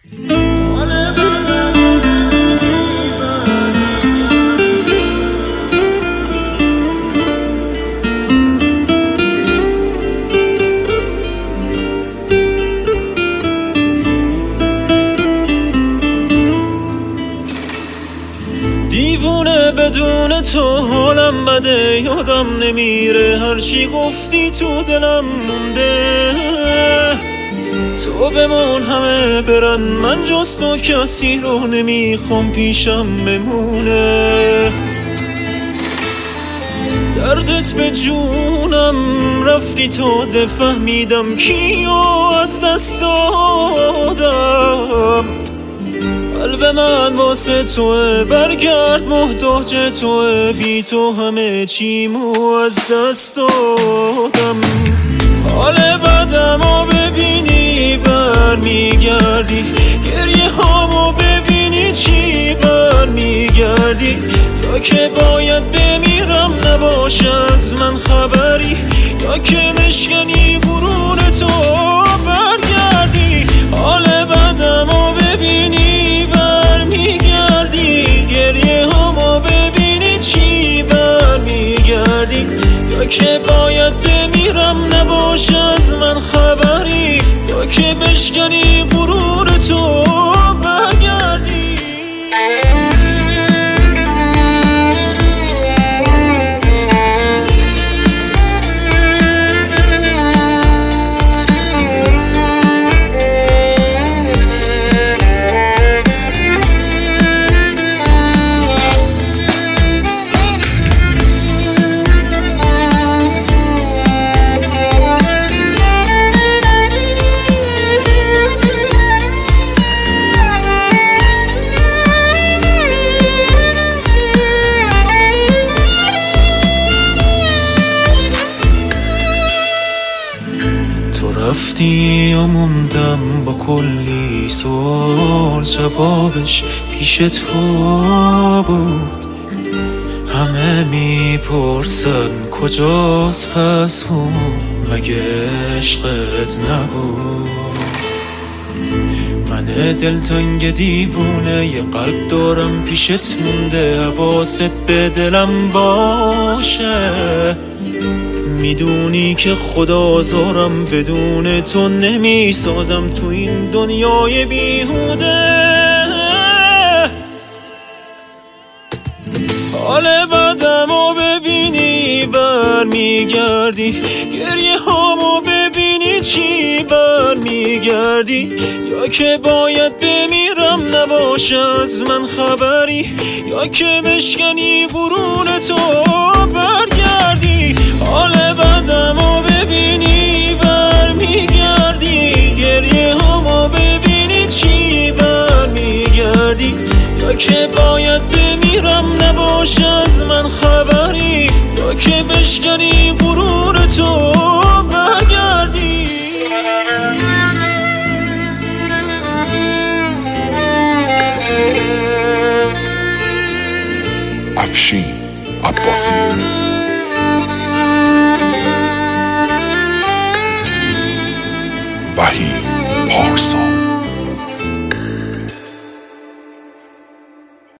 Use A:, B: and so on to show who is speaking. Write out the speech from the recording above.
A: دیوونه بدون تو حالم بده، یادم نمیره هرچی گفتی تو دلم مونده. تو بمون همه برن، من جز تو کسی رو نمیخوام پیشم بمونه. دردت به جونم رفتی، تازه فهمیدم کیو از دست دادم. قلب من واسه توه، برگرد محتاج توه، بی تو همه چیمو از دست دادم. حال بدمو ببینی برمیگردی، گریه هامو ببینی چی برمیگردی. یا که باید بمیرم نباشه از من خبری، یا که مشکنی برون تو برگردی. حال بدمو ببینی برمیگردی، گریه هامو ببینی چی برمیگردی. یا که باید بمیرم نباشه از من خبری، یا که بشکنی غرور تو برگردی. رفتی و موندم با کلی سوال، جوابش پیش تو بود. همه میپرسن کجاست پس اون، مگه عشقت نبود؟ من دلتنگ دیوونه یه قلب دارم پیشت مونده، حواست به دلم باشه. میدونی که خدازارم بدون تو نمیسازم تو این دنیای بیهوده. حال بدمو ببینی برمیگردی، گریه هامو ببینی چی برمیگردی. یا که باید بمیرم نباشه از من خبری، یا که بشکنی برون تو برگردی. حال بدمو ببینی برمیگردی، گریه هامو ببینی چی برمیگردی. یا که باید بمیرم نباشه از من خبری، یا که بشکنی غرور تو برگردی.
B: افشین عباسی وحید پارسا